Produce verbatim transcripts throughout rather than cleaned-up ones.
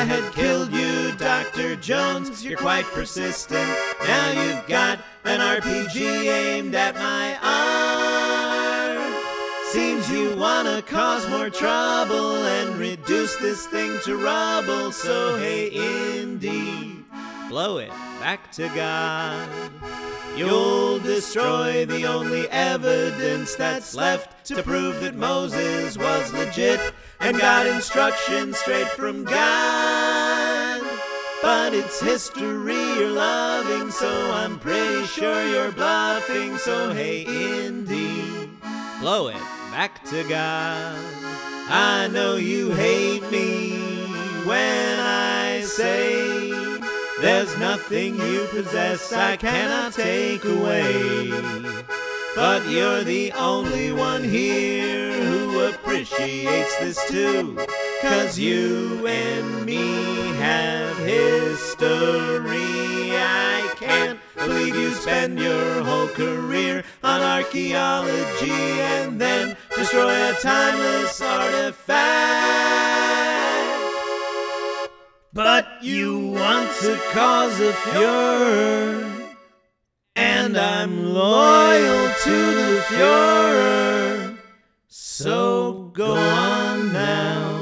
had killed you, Doctor Jones. You're quite persistent. Now you've got an R P G aimed at my arm. Seems you wanna cause more trouble and reduce this thing to rubble. So hey, Indy, blow it back to God. You'll destroy the only evidence that's left to prove that Moses was legit and got instructions straight from God. But it's history you're loving, so I'm pretty sure you're bluffing. So hey, Indy, blow it back to God. I know you hate me when I say there's nothing you possess I cannot take away. But you're the only one here who appreciates this too, 'cause you and me have history. I can't believe you spend your whole career on archaeology and then destroy a timeless artifact. But you want to cause a furor, and I'm loyal to the Fuhrer. So go on now,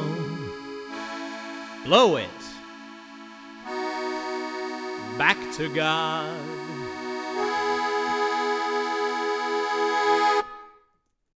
blow it back to God.